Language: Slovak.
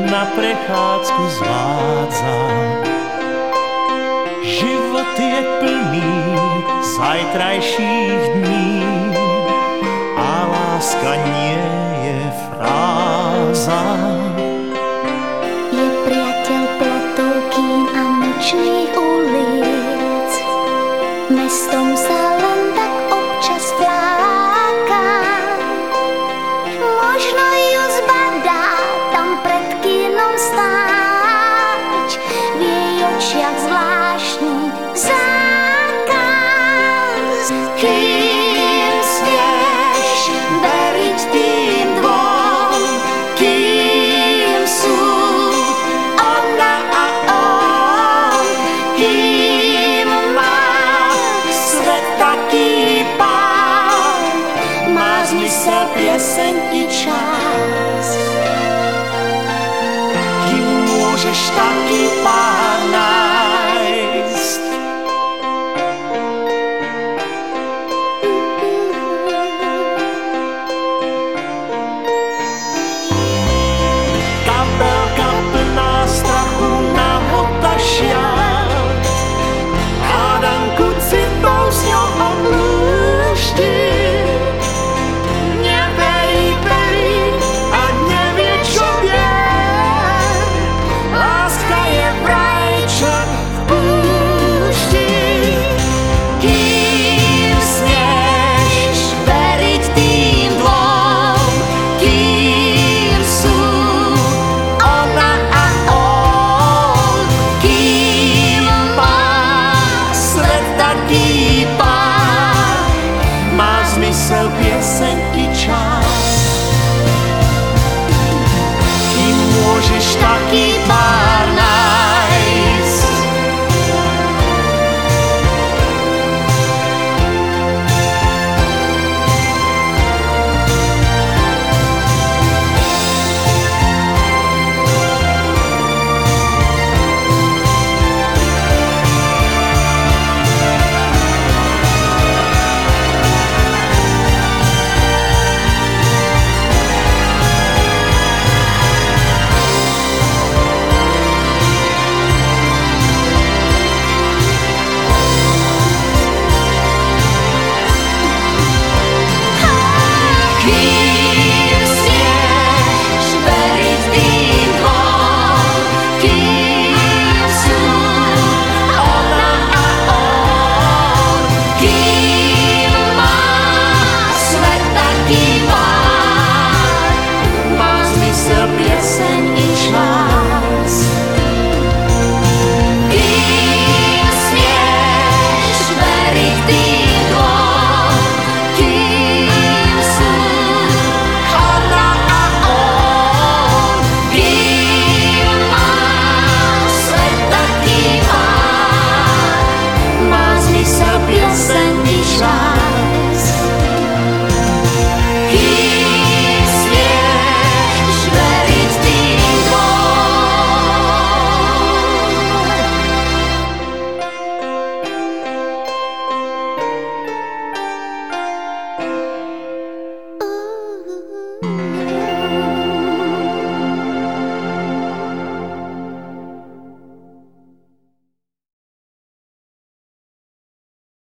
na prechádzku zvádza. Život je plný zajtrajších dní a láska nie je fráza. Je priateľ plotov, kín a nočných ulic, mestom sa len tak občas fláka. Možno ju zbadá tam pred kínom stáť, v jej očiach zvláštny zákaz. Kým smieš veriť tým dvom, kým sú ona a on, kým má svet taký pán, má zmysel pieseň i čas. Kým môžeš taký pán nájsť, kapelka plná strachu, nahota šiat, hádanku citou s ňou oblúšti. Neverí a nevie, čo vie, láska je vraj čer v púšti. Kým smieš veriť tým dvom, kým sú ona a on, kým má svet taký pán, má zmysel pieseň i čas. Kým môžeš taký